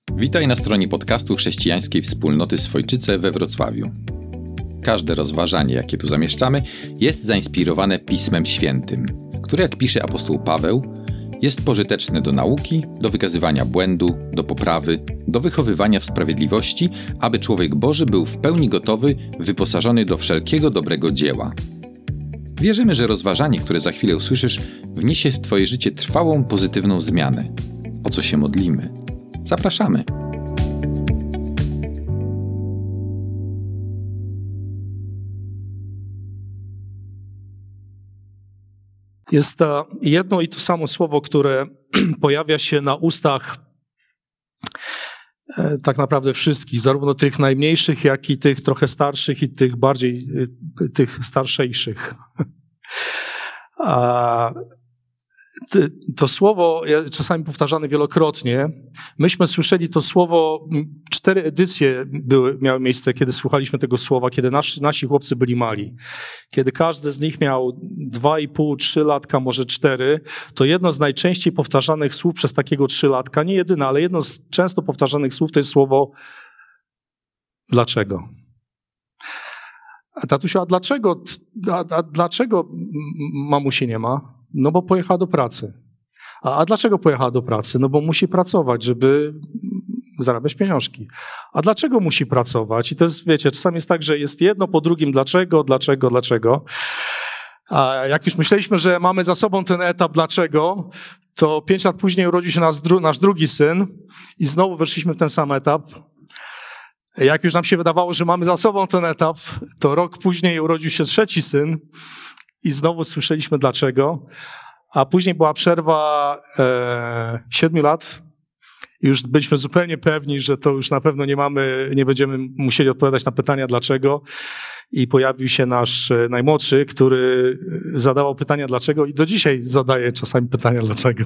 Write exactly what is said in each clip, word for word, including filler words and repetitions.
Witaj na stronie podcastu Chrześcijańskiej Wspólnoty Swojczyce we Wrocławiu. Każde rozważanie, jakie tu zamieszczamy, jest zainspirowane Pismem Świętym, które, jak pisze apostoł Paweł, jest pożyteczne do nauki, do wykazywania błędu, do poprawy, do wychowywania w sprawiedliwości, aby człowiek Boży był w pełni gotowy, wyposażony do wszelkiego dobrego dzieła. Wierzymy, że rozważanie, które za chwilę usłyszysz, wniesie w Twoje życie trwałą, pozytywną zmianę, o co się modlimy. Zapraszamy! Jest jedno i to samo słowo, które pojawia się na ustach tak naprawdę wszystkich, zarówno tych najmniejszych, jak i tych trochę starszych i tych bardziej, tych starszejszych. A to słowo, czasami powtarzane wielokrotnie, myśmy słyszeli to słowo, cztery edycje były, miały miejsce, kiedy słuchaliśmy tego słowa, kiedy nasi, nasi chłopcy byli mali. Kiedy każdy z nich miał dwa i pół, trzy latka, może cztery, to jedno z najczęściej powtarzanych słów przez takiego trzylatka, nie jedyne, ale jedno z często powtarzanych słów to jest słowo dlaczego. A tatusiu, a dlaczego, a, a dlaczego mamusi nie ma? No bo pojechała do pracy. A, a dlaczego pojechała do pracy? No bo musi pracować, żeby zarabiać pieniążki. A dlaczego musi pracować? I to jest, wiecie, czasami jest tak, że jest jedno po drugim dlaczego, dlaczego, dlaczego. A jak już myśleliśmy, że mamy za sobą ten etap dlaczego, to pięć lat później urodził się nasz, dru- nasz drugi syn i znowu weszliśmy w ten sam etap. Jak już nam się wydawało, że mamy za sobą ten etap, to rok później urodził się trzeci syn i znowu słyszeliśmy dlaczego. A później była przerwa e, siedmiu lat i już byliśmy zupełnie pewni, że to już na pewno nie mamy, nie będziemy musieli odpowiadać na pytania dlaczego. I pojawił się nasz najmłodszy, który zadawał pytania dlaczego i do dzisiaj zadaje czasami pytania dlaczego.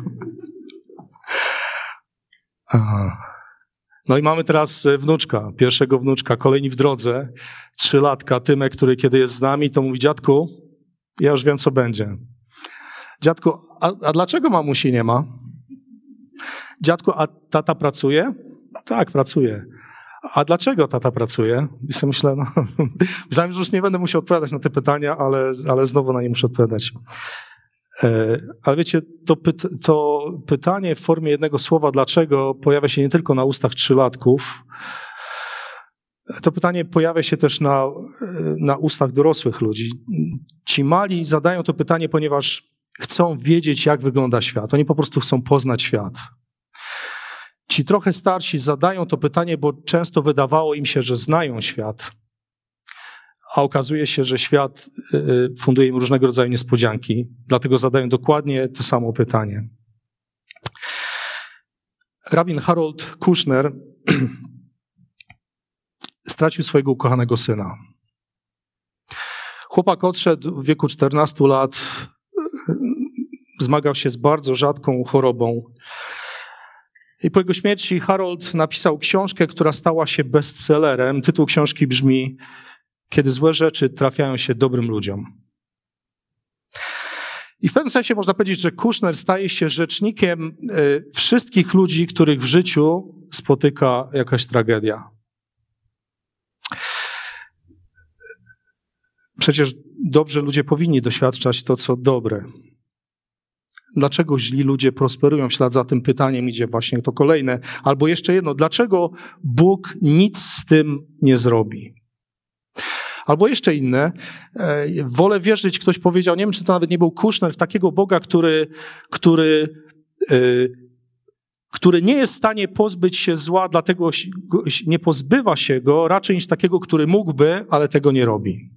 Aha. No i mamy teraz wnuczka, pierwszego wnuczka, kolejni w drodze, trzylatka, Tymek, który kiedy jest z nami, to mówi: dziadku, ja już wiem, co będzie. Dziadku, a, a dlaczego mamusi nie ma? Dziadku, a tata pracuje? Tak, pracuje. A dlaczego tata pracuje? I sobie myślę, no, myślałem, że już nie będę musiał odpowiadać na te pytania, ale, ale znowu na nie muszę odpowiadać. E, ale wiecie, to, pyta, to pytanie w formie jednego słowa dlaczego pojawia się nie tylko na ustach trzylatków, to pytanie pojawia się też na, na ustach dorosłych ludzi. Ci mali zadają to pytanie, ponieważ chcą wiedzieć, jak wygląda świat. Oni po prostu chcą poznać świat. Ci trochę starsi zadają to pytanie, bo często wydawało im się, że znają świat, a okazuje się, że świat funduje im różnego rodzaju niespodzianki, dlatego zadają dokładnie to samo pytanie. Rabin Harold Kushner stracił swojego ukochanego syna. Chłopak odszedł w wieku czternastu lat, zmagał się z bardzo rzadką chorobą. I po jego śmierci Harold napisał książkę, która stała się bestsellerem. Tytuł książki brzmi: Kiedy złe rzeczy trafiają się dobrym ludziom. I w pewnym sensie można powiedzieć, że Kushner staje się rzecznikiem wszystkich ludzi, których w życiu spotyka jakaś tragedia. Przecież dobrzy ludzie powinni doświadczać to, co dobre. Dlaczego źli ludzie prosperują? W ślad za tym pytaniem idzie właśnie to kolejne. Albo jeszcze jedno, dlaczego Bóg nic z tym nie zrobi? Albo jeszcze inne, wolę wierzyć, ktoś powiedział, nie wiem, czy to nawet nie był Kushner, w takiego Boga, który, który, który nie jest w stanie pozbyć się zła, dlatego nie pozbywa się go, raczej niż takiego, który mógłby, ale tego nie robi.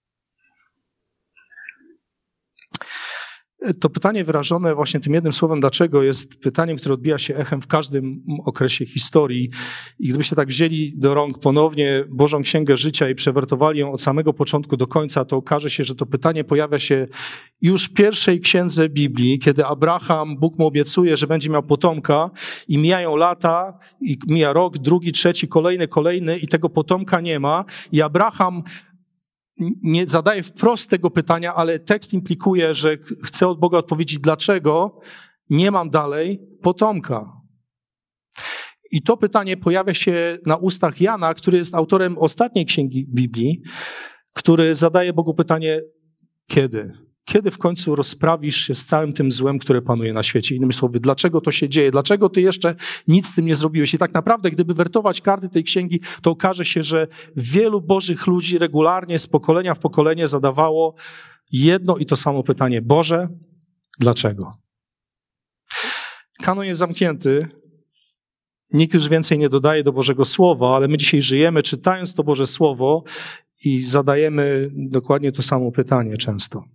To pytanie wyrażone właśnie tym jednym słowem dlaczego jest pytaniem, które odbija się echem w każdym okresie historii. I gdybyście tak wzięli do rąk ponownie Bożą Księgę Życia i przewertowali ją od samego początku do końca, to okaże się, że to pytanie pojawia się już w pierwszej księdze Biblii, kiedy Abraham, Bóg mu obiecuje, że będzie miał potomka i mijają lata, i mija rok, drugi, trzeci, kolejny, kolejny i tego potomka nie ma. I Abraham nie zadaje wprost tego pytania, ale tekst implikuje, że chce od Boga odpowiedzieć, dlaczego nie mam dalej potomka. I to pytanie pojawia się na ustach Jana, który jest autorem ostatniej księgi Biblii, który zadaje Bogu pytanie, kiedy? Kiedy w końcu rozprawisz się z całym tym złem, które panuje na świecie? Innymi słowy, dlaczego to się dzieje? Dlaczego ty jeszcze nic z tym nie zrobiłeś? I tak naprawdę, gdyby wertować karty tej księgi, to okaże się, że wielu bożych ludzi regularnie z pokolenia w pokolenie zadawało jedno i to samo pytanie. Boże, dlaczego? Kanon jest zamknięty. Nikt już więcej nie dodaje do Bożego Słowa, ale my dzisiaj żyjemy czytając to Boże Słowo i zadajemy dokładnie to samo pytanie często.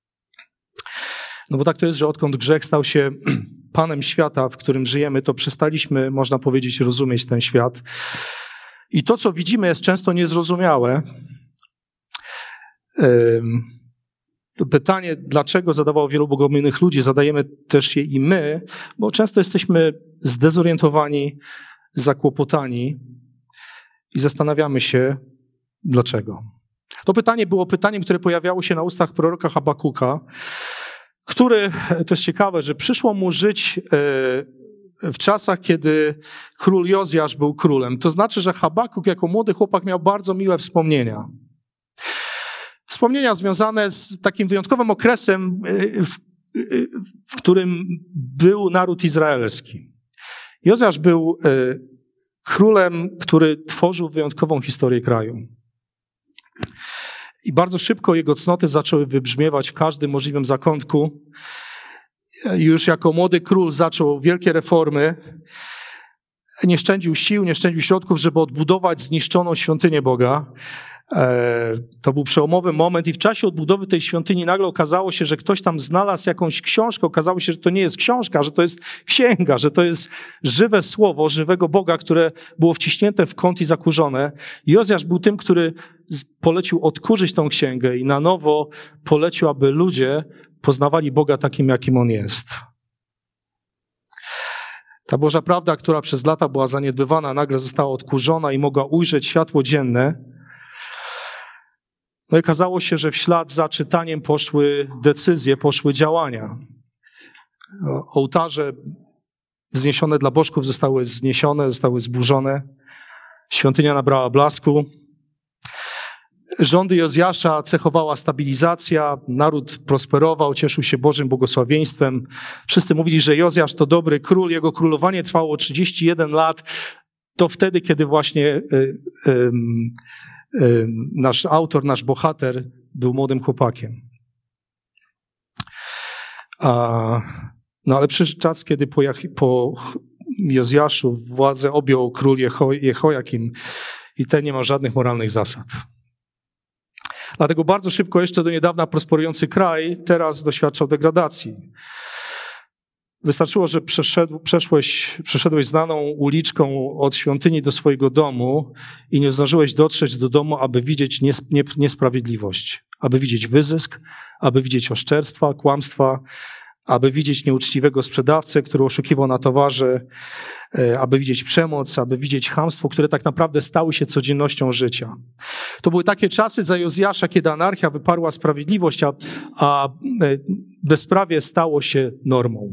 No bo tak to jest, że odkąd grzech stał się panem świata, w którym żyjemy, to przestaliśmy, można powiedzieć, rozumieć ten świat. I to, co widzimy, jest często niezrozumiałe. To pytanie, dlaczego zadawało wielu bogomilnych ludzi, zadajemy też je i my, bo często jesteśmy zdezorientowani, zakłopotani i zastanawiamy się, dlaczego. To pytanie było pytaniem, które pojawiało się na ustach proroka Habakuka, który, to jest ciekawe, że przyszło mu żyć w czasach, kiedy król Jozjasz był królem. To znaczy, że Habakuk jako młody chłopak miał bardzo miłe wspomnienia. Wspomnienia związane z takim wyjątkowym okresem, w, w którym był naród izraelski. Jozjasz był królem, który tworzył wyjątkową historię kraju. I bardzo szybko jego cnoty zaczęły wybrzmiewać w każdym możliwym zakątku. Już jako młody król zaczął wielkie reformy. Nie szczędził sił, nie szczędził środków, żeby odbudować zniszczoną świątynię Boga. To był przełomowy moment i w czasie odbudowy tej świątyni nagle okazało się, że ktoś tam znalazł jakąś książkę. Okazało się, że to nie jest książka, że to jest księga, że to jest żywe słowo, żywego Boga, które było wciśnięte w kąt i zakurzone. Jozjasz był tym, który polecił odkurzyć tą księgę i na nowo polecił, aby ludzie poznawali Boga takim, jakim On jest. Ta Boża prawda, która przez lata była zaniedbywana, nagle została odkurzona i mogła ujrzeć światło dzienne. No i okazało się, że w ślad za czytaniem poszły decyzje, poszły działania. Ołtarze wzniesione dla bożków zostały zniesione, zostały zburzone. Świątynia nabrała blasku. Rządy Jozjasza cechowała stabilizacja, naród prosperował, cieszył się Bożym błogosławieństwem. Wszyscy mówili, że Jozjasz to dobry król, jego królowanie trwało trzydzieści jeden lat. To wtedy, kiedy właśnie y, y, y, nasz autor, nasz bohater był młodym chłopakiem. A, no ale przyszedł czas, kiedy po, po Jozjaszu władzę objął król Jeho, Jehojakim i ten nie ma żadnych moralnych zasad. Dlatego bardzo szybko, jeszcze do niedawna prosperujący kraj, teraz doświadczał degradacji. Wystarczyło, że przeszedł, przeszłeś, przeszedłeś znaną uliczką od świątyni do swojego domu i nie zdążyłeś dotrzeć do domu, aby widzieć nies, nie, niesprawiedliwość, aby widzieć wyzysk, aby widzieć oszczerstwa, kłamstwa, aby widzieć nieuczciwego sprzedawcę, który oszukiwał na towarze, aby widzieć przemoc, aby widzieć chamstwo, które tak naprawdę stały się codziennością życia. To były takie czasy za Jozjasza, kiedy anarchia wyparła sprawiedliwość, a, a bezprawie stało się normą.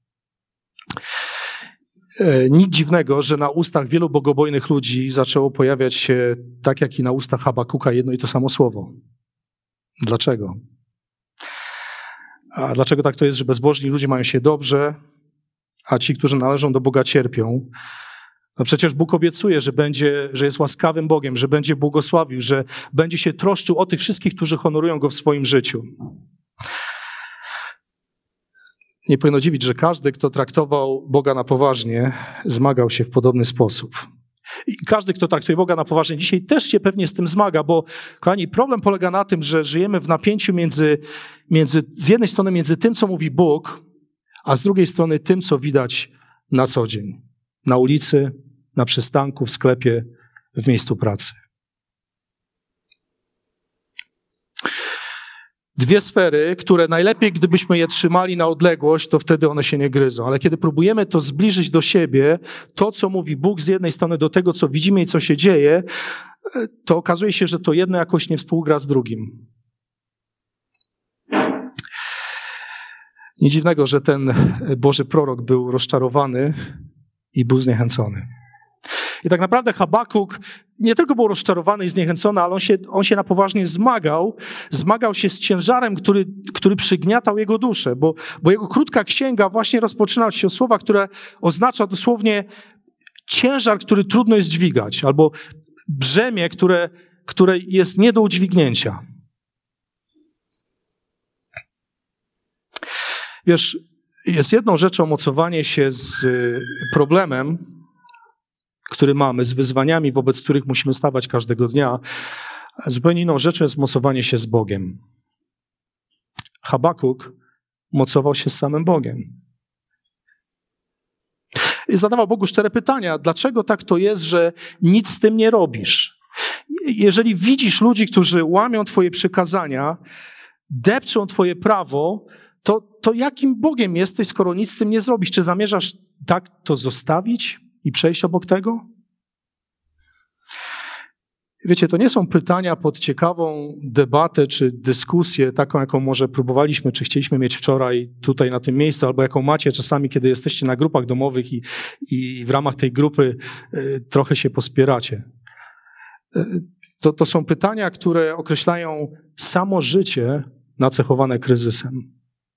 Nic dziwnego, że na ustach wielu bogobojnych ludzi zaczęło pojawiać się, tak jak i na ustach Habakuka, jedno i to samo słowo. Dlaczego? A dlaczego tak to jest, że bezbożni ludzie mają się dobrze, a ci, którzy należą do Boga, cierpią? No przecież Bóg obiecuje, że będzie, że jest łaskawym Bogiem, że będzie błogosławił, że będzie się troszczył o tych wszystkich, którzy honorują Go w swoim życiu. Nie powinno dziwić, że każdy, kto traktował Boga na poważnie, zmagał się w podobny sposób. I każdy, kto traktuje Boga na poważnie, dzisiaj też się pewnie z tym zmaga, bo, kochani, problem polega na tym, że żyjemy w napięciu między, między, z jednej strony między tym, co mówi Bóg, a z drugiej strony tym, co widać na co dzień. Na ulicy, na przystanku, w sklepie, w miejscu pracy. Dwie sfery, które najlepiej, gdybyśmy je trzymali na odległość, to wtedy one się nie gryzą. Ale kiedy próbujemy to zbliżyć do siebie, to, co mówi Bóg z jednej strony do tego, co widzimy i co się dzieje, to okazuje się, że to jedno jakoś nie współgra z drugim. Nic dziwnego, że ten Boży prorok był rozczarowany i był zniechęcony. I tak naprawdę Habakuk nie tylko był rozczarowany i zniechęcony, ale on się, on się na poważnie zmagał, zmagał się z ciężarem, który, który przygniatał jego duszę, bo, bo jego krótka księga właśnie rozpoczyna się od słowa, które oznacza dosłownie ciężar, który trudno jest dźwigać, albo brzemię, które, które jest nie do udźwignięcia. Wiesz, jest jedną rzeczą mocowanie się z problemem, który mamy, z wyzwaniami, wobec których musimy stawać każdego dnia. A zupełnie inną rzeczą jest mocowanie się z Bogiem. Habakuk mocował się z samym Bogiem. I zadawał Bogu szczere pytania. Dlaczego tak to jest, że nic z tym nie robisz? Jeżeli widzisz ludzi, którzy łamią Twoje przykazania, depczą Twoje prawo, to, to jakim Bogiem jesteś, skoro nic z tym nie zrobisz? Czy zamierzasz tak to zostawić i przejść obok tego? Wiecie, to nie są pytania pod ciekawą debatę czy dyskusję, taką, jaką może próbowaliśmy, czy chcieliśmy mieć wczoraj tutaj na tym miejscu, albo jaką macie czasami, kiedy jesteście na grupach domowych i, i w ramach tej grupy y, trochę się pospieracie. Y, to, to są pytania, które określają samo życie nacechowane kryzysem.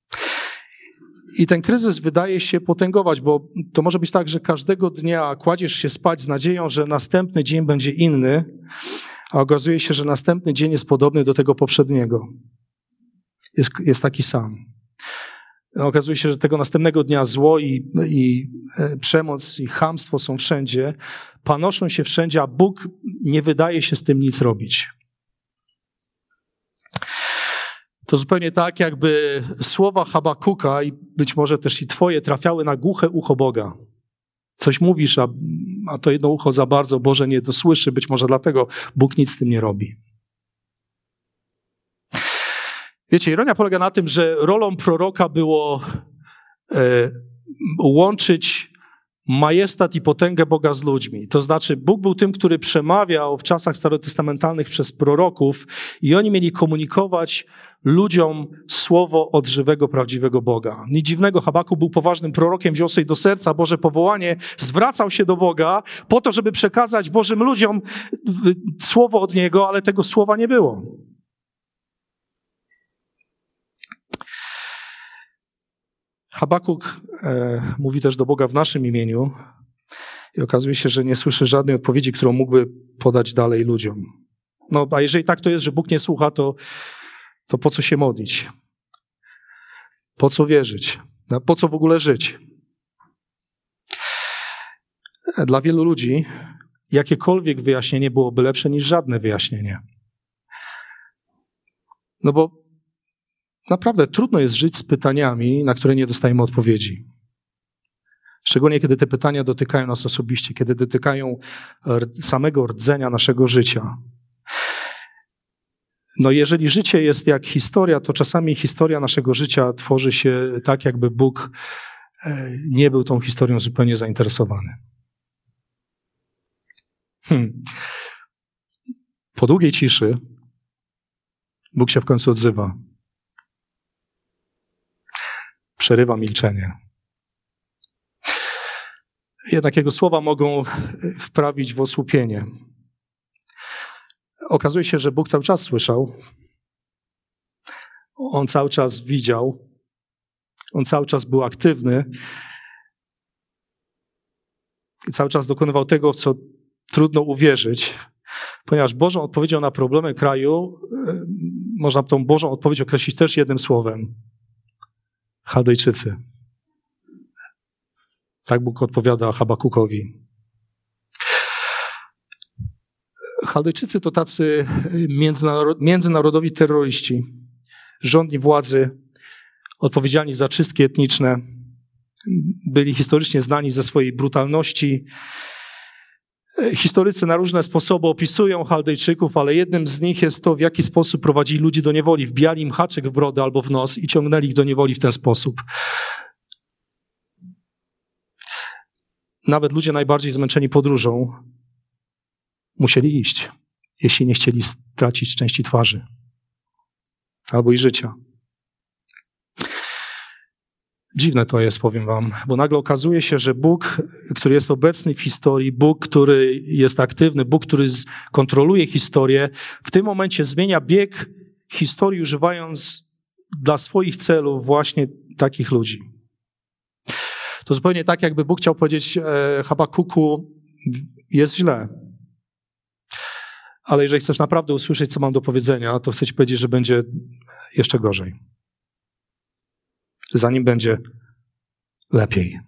I ten kryzys wydaje się potęgować, bo to może być tak, że każdego dnia kładziesz się spać z nadzieją, że następny dzień będzie inny, a okazuje się, że następny dzień jest podobny do tego poprzedniego. Jest, jest taki sam. Okazuje się, że tego następnego dnia zło i, i przemoc i chamstwo są wszędzie, panoszą się wszędzie, a Bóg nie wydaje się z tym nic robić. To zupełnie tak, jakby słowa Habakuka i być może też i twoje trafiały na głuche ucho Boga. Coś mówisz, a, a to jedno ucho za bardzo Boże nie dosłyszy, być może dlatego Bóg nic z tym nie robi. Wiecie, ironia polega na tym, że rolą proroka było e, łączyć majestat i potęgę Boga z ludźmi. To znaczy, Bóg był tym, który przemawiał w czasach starotestamentalnych przez proroków i oni mieli komunikować ludziom słowo od żywego, prawdziwego Boga. Nic dziwnego, Habakuk był poważnym prorokiem, wziął sobie do serca Boże powołanie, zwracał się do Boga po to, żeby przekazać Bożym ludziom słowo od Niego, ale tego słowa nie było. Habakuk e, mówi też do Boga w naszym imieniu i okazuje się, że nie słyszy żadnej odpowiedzi, którą mógłby podać dalej ludziom. No, a jeżeli tak to jest, że Bóg nie słucha, to, to po co się modlić? Po co wierzyć? No, po co w ogóle żyć? Dla wielu ludzi jakiekolwiek wyjaśnienie byłoby lepsze niż żadne wyjaśnienie. No bo naprawdę trudno jest żyć z pytaniami, na które nie dostajemy odpowiedzi. Szczególnie kiedy te pytania dotykają nas osobiście, kiedy dotykają samego rdzenia naszego życia. No jeżeli życie jest jak historia, to czasami historia naszego życia tworzy się tak, jakby Bóg nie był tą historią zupełnie zainteresowany. Hmm. Po długiej ciszy Bóg się w końcu odzywa. Przerywa milczenie. Jednak jego słowa mogą wprawić w osłupienie. Okazuje się, że Bóg cały czas słyszał. On cały czas widział. On cały czas był aktywny. I cały czas dokonywał tego, w co trudno uwierzyć. Ponieważ Bożą odpowiedzią na problemy kraju, można tą Bożą odpowiedź określić też jednym słowem. Chaldejczycy. Tak Bóg odpowiada Habakukowi. Chaldejczycy to tacy międzynarodowi terroryści, rządni władzy, odpowiedzialni za czystki etniczne. Byli historycznie znani ze swojej brutalności. Historycy na różne sposoby opisują Chaldejczyków, ale jednym z nich jest to, w jaki sposób prowadzili ludzi do niewoli. Wbijali im haczyk w brodę albo w nos i ciągnęli ich do niewoli w ten sposób. Nawet ludzie najbardziej zmęczeni podróżą musieli iść, jeśli nie chcieli stracić części twarzy albo i życia. Dziwne to jest, powiem wam, bo nagle okazuje się, że Bóg, który jest obecny w historii, Bóg, który jest aktywny, Bóg, który kontroluje historię, w tym momencie zmienia bieg historii, używając dla swoich celów właśnie takich ludzi. To zupełnie tak, jakby Bóg chciał powiedzieć e, Habakuku, jest źle. Ale jeżeli chcesz naprawdę usłyszeć, co mam do powiedzenia, to chcę ci powiedzieć, że będzie jeszcze gorzej. Zanim będzie lepiej.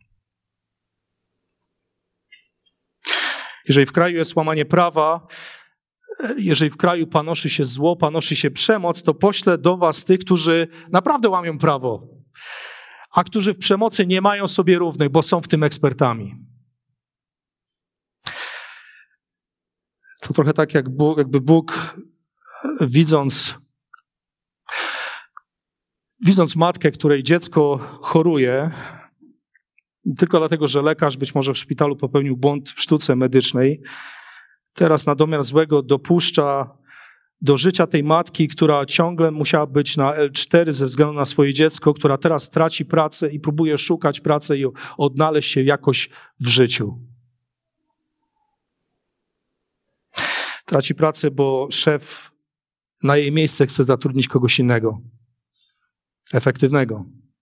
Jeżeli w kraju jest łamanie prawa, jeżeli w kraju panoszy się zło, panoszy się przemoc, to poślę do was tych, którzy naprawdę łamią prawo, a którzy w przemocy nie mają sobie równych, bo są w tym ekspertami. To trochę tak, jak Bóg, jakby Bóg widząc Widząc matkę, której dziecko choruje, tylko dlatego, że lekarz być może w szpitalu popełnił błąd w sztuce medycznej, teraz na domiar złego dopuszcza do życia tej matki, która ciągle musiała być na el cztery ze względu na swoje dziecko, która teraz traci pracę i próbuje szukać pracy i odnaleźć się jakoś w życiu. Traci pracę, bo szef na jej miejsce chce zatrudnić kogoś innego. Efektywnego.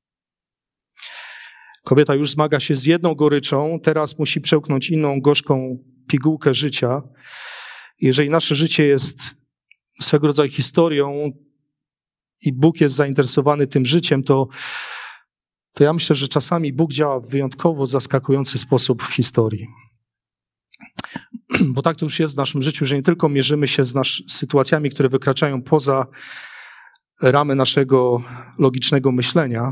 Kobieta już zmaga się z jedną goryczą, teraz musi przełknąć inną gorzką pigułkę życia. Jeżeli nasze życie jest swego rodzaju historią i Bóg jest zainteresowany tym życiem, to, to ja myślę, że czasami Bóg działa w wyjątkowo zaskakujący sposób w historii. Bo tak to już jest w naszym życiu, że nie tylko mierzymy się z nasz, sytuacjami, które wykraczają poza ramy naszego logicznego myślenia.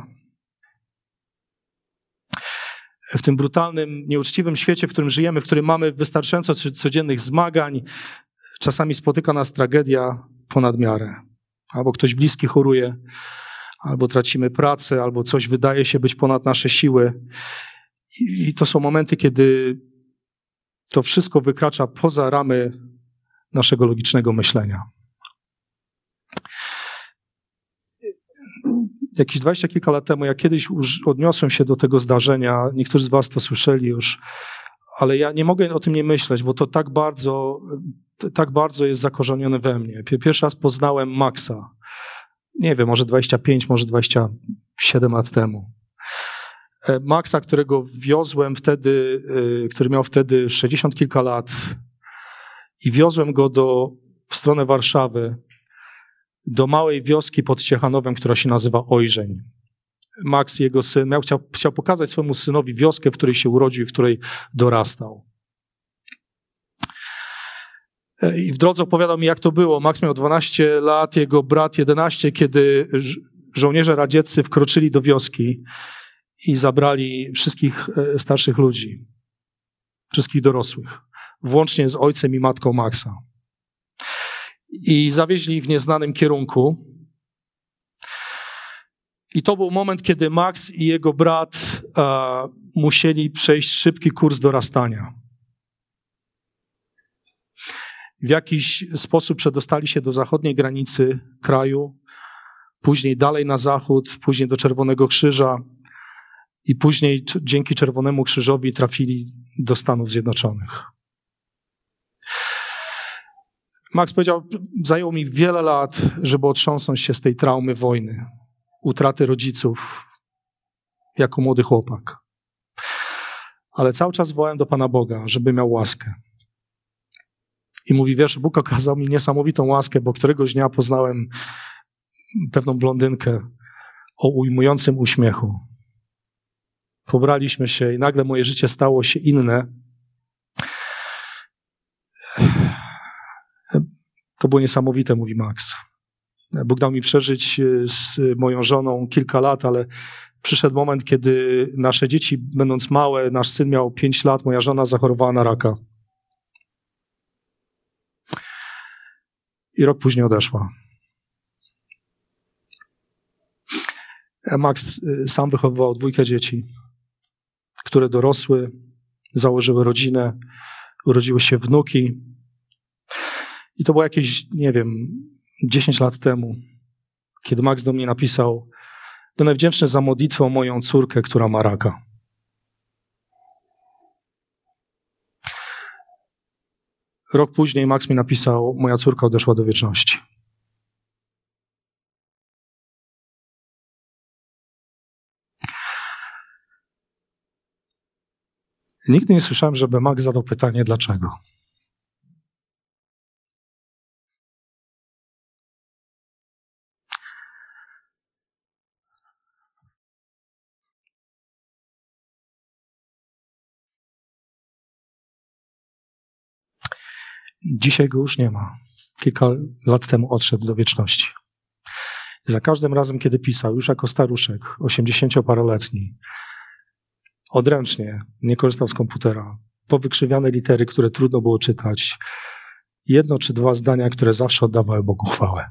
W tym brutalnym, nieuczciwym świecie, w którym żyjemy, w którym mamy wystarczająco codziennych zmagań, czasami spotyka nas tragedia ponad miarę. Albo ktoś bliski choruje, albo tracimy pracę, albo coś wydaje się być ponad nasze siły. I, i to są momenty, kiedy to wszystko wykracza poza ramy naszego logicznego myślenia. Jakieś dwadzieścia kilka lat temu, ja kiedyś już odniosłem się do tego zdarzenia, niektórzy z was to słyszeli już, ale ja nie mogę o tym nie myśleć, bo to tak bardzo, tak bardzo jest zakorzenione we mnie. Pierwszy raz poznałem Maxa. Nie wiem, może dwadzieścia pięć, może dwadzieścia siedem lat temu. Maxa, którego wiozłem wtedy, który miał wtedy sześćdziesiąt kilka lat i wiozłem go do, w stronę Warszawy, do małej wioski pod Ciechanowem, która się nazywa Ojrzeń. Max, jego syn, miał, chciał, chciał pokazać swojemu synowi wioskę, w której się urodził i w której dorastał. I w drodze opowiadał mi, jak to było. Max miał dwanaście lat, jego brat jedenaście, kiedy żo- żołnierze radzieccy wkroczyli do wioski i zabrali wszystkich starszych ludzi, wszystkich dorosłych, włącznie z ojcem i matką Maxa. I zawieźli w nieznanym kierunku. I to był moment, kiedy Max i jego brat a, musieli przejść szybki kurs dorastania. W jakiś sposób przedostali się do zachodniej granicy kraju, później dalej na zachód, później do Czerwonego Krzyża i później dzięki Czerwonemu Krzyżowi trafili do Stanów Zjednoczonych. Max powiedział, zajęło mi wiele lat, żeby otrząsnąć się z tej traumy wojny, utraty rodziców jako młody chłopak. Ale cały czas wołałem do Pana Boga, żeby miał łaskę. I mówi, wiesz, Bóg okazał mi niesamowitą łaskę, bo któregoś dnia poznałem pewną blondynkę o ujmującym uśmiechu. Pobraliśmy się i nagle moje życie stało się inne. To było niesamowite, mówi Max. Bóg dał mi przeżyć z moją żoną kilka lat, ale przyszedł moment, kiedy nasze dzieci, będąc małe, nasz syn miał pięć lat, moja żona zachorowała na raka. I rok później odeszła. Max sam wychowywał dwójkę dzieci, które dorosły, założyły rodzinę, urodziły się wnuki. I to było jakieś, nie wiem, dziesięć lat temu, kiedy Max do mnie napisał, Będę wdzięczny za modlitwę o moją córkę, która ma raka. Rok później Max mi napisał, moja córka odeszła do wieczności. Nigdy nie słyszałem, żeby Max zadał pytanie, dlaczego. Dzisiaj go już nie ma. Kilka lat temu odszedł do wieczności. I za każdym razem, kiedy pisał, już jako staruszek, osiemdziesięcioparoletni, odręcznie, nie korzystał z komputera, powykrzywiane litery, które trudno było czytać, jedno czy dwa zdania, które zawsze oddawały Bogu chwałę.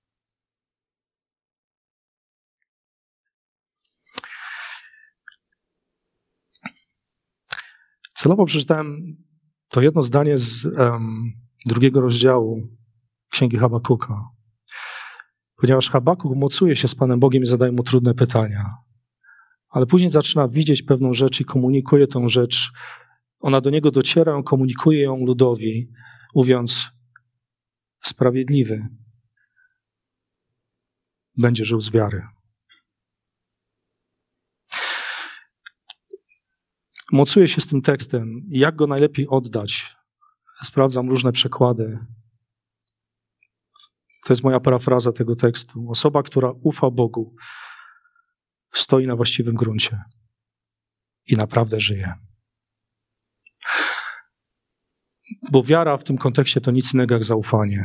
Celowo przeczytałem to jedno zdanie z um, drugiego rozdziału Księgi Habakuka, ponieważ Habakuk mocuje się z Panem Bogiem i zadaje mu trudne pytania, ale później zaczyna widzieć pewną rzecz i komunikuje tą rzecz. Ona do niego dociera, on komunikuje ją ludowi, mówiąc: sprawiedliwy będzie żył z wiary. Mocuję się z tym tekstem. Jak go najlepiej oddać? Sprawdzam różne przekłady. To jest moja parafraza tego tekstu. Osoba, która ufa Bogu, stoi na właściwym gruncie i naprawdę żyje. Bo wiara w tym kontekście to nic innego jak zaufanie.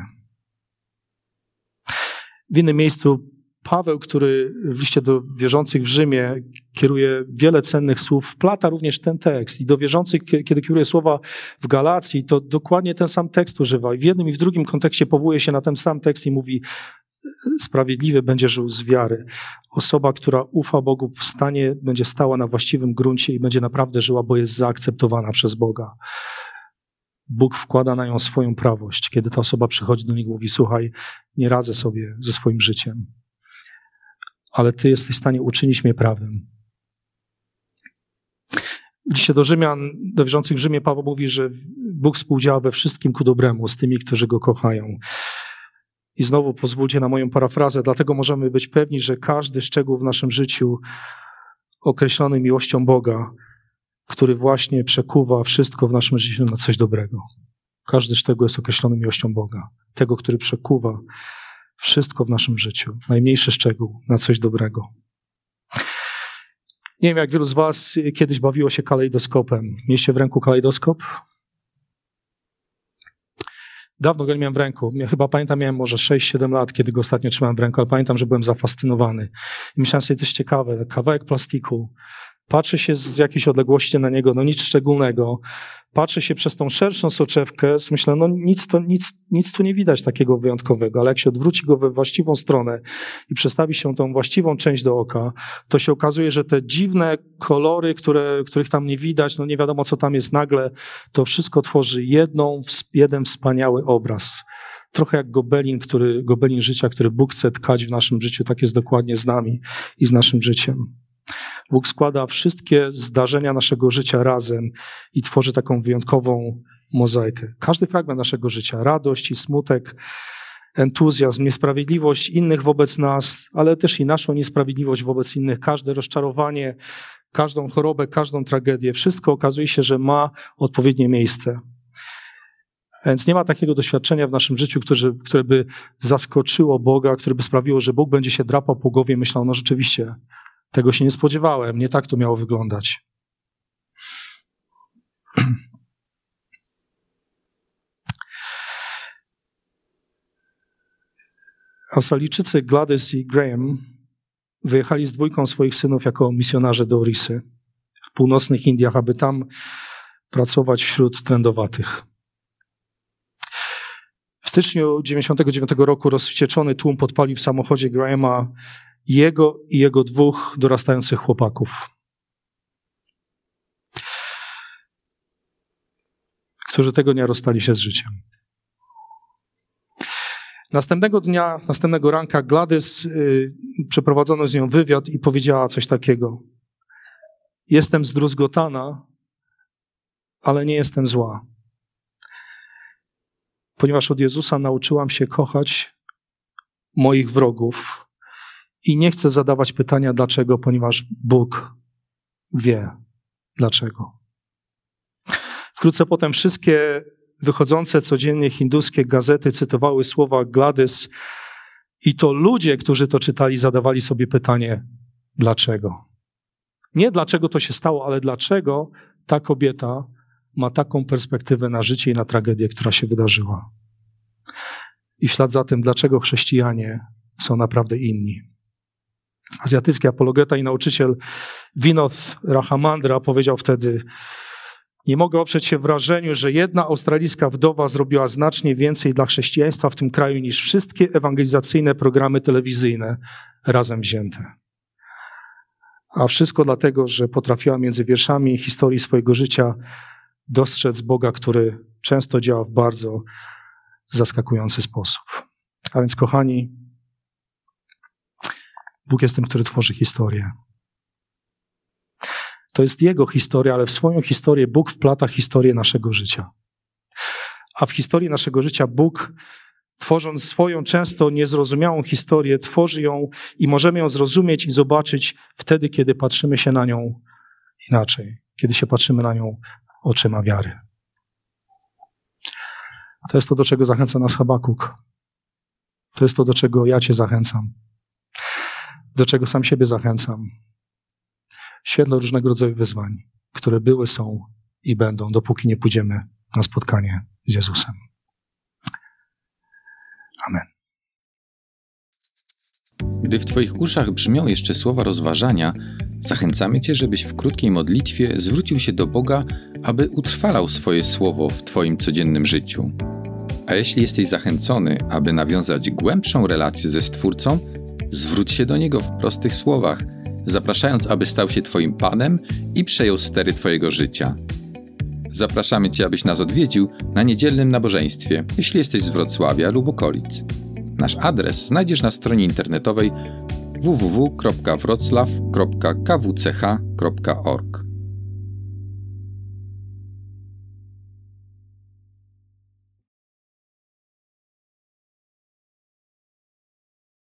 W innym miejscu Paweł, który w liście do wierzących w Rzymie kieruje wiele cennych słów, wplata również ten tekst. I do wierzących, kiedy kieruje słowa w Galacji, to dokładnie ten sam tekst używa. I w jednym i w drugim kontekście powołuje się na ten sam tekst i mówi: sprawiedliwy będzie żył z wiary. Osoba, która ufa Bogu, stanie, będzie stała na właściwym gruncie i będzie naprawdę żyła, bo jest zaakceptowana przez Boga. Bóg wkłada na nią swoją prawość. Kiedy ta osoba przychodzi do niego i mówi: słuchaj, nie radzę sobie ze swoim życiem, ale Ty jesteś w stanie uczynić mnie prawym. Dzisiaj do Rzymian, do wierzących w Rzymie, Paweł mówi, że Bóg współdziała we wszystkim ku dobremu z tymi, którzy Go kochają. I znowu pozwólcie na moją parafrazę, dlatego możemy być pewni, że każdy szczegół w naszym życiu określony miłością Boga, który właśnie przekuwa wszystko w naszym życiu na coś dobrego. Każdy szczegół jest określony miłością Boga. Tego, który przekuwa wszystko w naszym życiu. Najmniejszy szczegół na coś dobrego. Nie wiem, jak wielu z was kiedyś bawiło się kalejdoskopem. Mieliście w ręku kalejdoskop? Dawno go nie miałem w ręku. Ja chyba pamiętam, miałem może sześć siedem lat, kiedy go ostatnio trzymałem w ręku, ale pamiętam, że byłem zafascynowany. I myślałem sobie, to jest ciekawe, kawałek plastiku. Patrzy się z jakiejś odległości na niego, no nic szczególnego. Patrzy się przez tą szerszą soczewkę, myślę, no nic, to, nic, nic tu nie widać takiego wyjątkowego, ale jak się odwróci go we właściwą stronę i przestawi się tą właściwą część do oka, to się okazuje, że te dziwne kolory, które, których tam nie widać, no nie wiadomo co tam jest nagle, to wszystko tworzy jedną, jeden wspaniały obraz. Trochę jak gobelin, który, gobelin życia, który Bóg chce tkać w naszym życiu, tak jest dokładnie z nami i z naszym życiem. Bóg składa wszystkie zdarzenia naszego życia razem i tworzy taką wyjątkową mozaikę. Każdy fragment naszego życia, radość i smutek, entuzjazm, niesprawiedliwość innych wobec nas, ale też i naszą niesprawiedliwość wobec innych, każde rozczarowanie, każdą chorobę, każdą tragedię, wszystko okazuje się, że ma odpowiednie miejsce. Więc nie ma takiego doświadczenia w naszym życiu, które, które by zaskoczyło Boga, które by sprawiło, że Bóg będzie się drapał po głowie i myślał, no rzeczywiście, tego się nie spodziewałem, nie tak to miało wyglądać. Australijczycy Gladys i Graham wyjechali z dwójką swoich synów jako misjonarze do Orisy w północnych Indiach, aby tam pracować wśród trędowatych. W styczniu dziewięćdziesiątego dziewiątego roku rozwścieczony tłum podpalił w samochodzie Grahama jego i jego dwóch dorastających chłopaków, którzy tego dnia rozstali się z życiem. Następnego dnia, następnego ranka Gladys, yy, przeprowadzono z nią wywiad i powiedziała coś takiego. Jestem zdruzgotana, ale nie jestem zła. Ponieważ od Jezusa nauczyłam się kochać moich wrogów i nie chcę zadawać pytania dlaczego, ponieważ Bóg wie dlaczego. Wkrótce potem wszystkie wychodzące codziennie hinduskie gazety cytowały słowa Gladys i to ludzie, którzy to czytali, zadawali sobie pytanie dlaczego. Nie dlaczego to się stało, ale dlaczego ta kobieta ma taką perspektywę na życie i na tragedię, która się wydarzyła. I w ślad za tym, dlaczego chrześcijanie są naprawdę inni. Azjatycki apologeta i nauczyciel Vinod Rahamandra powiedział wtedy: nie mogę oprzeć się wrażeniu, że jedna australijska wdowa zrobiła znacznie więcej dla chrześcijaństwa w tym kraju niż wszystkie ewangelizacyjne programy telewizyjne razem wzięte. A wszystko dlatego, że potrafiła między wierszami historii swojego życia dostrzec Boga, który często działa w bardzo zaskakujący sposób. A więc, kochani, Bóg jest tym, który tworzy historię. To jest Jego historia, ale w swoją historię Bóg wplata historię naszego życia. A w historii naszego życia Bóg, tworząc swoją często niezrozumiałą historię, tworzy ją i możemy ją zrozumieć i zobaczyć wtedy, kiedy patrzymy się na nią inaczej. Kiedy się patrzymy na nią oczyma wiary. To jest to, do czego zachęca nas Habakuk. To jest to, do czego ja Cię zachęcam. Do czego sam siebie zachęcam. W świetle różnego rodzaju wyzwań, które były, są i będą, dopóki nie pójdziemy na spotkanie z Jezusem. Amen. Gdy w Twoich uszach brzmią jeszcze słowa rozważania, zachęcamy Cię, żebyś w krótkiej modlitwie zwrócił się do Boga, aby utrwalał swoje słowo w Twoim codziennym życiu. A jeśli jesteś zachęcony, aby nawiązać głębszą relację ze Stwórcą, zwróć się do Niego w prostych słowach, zapraszając, aby stał się Twoim Panem i przejął stery Twojego życia. Zapraszamy Cię, abyś nas odwiedził na niedzielnym nabożeństwie, jeśli jesteś z Wrocławia lub okolic. Nasz adres znajdziesz na stronie internetowej w w w kropka wroclaw kropka k w c h kropka org.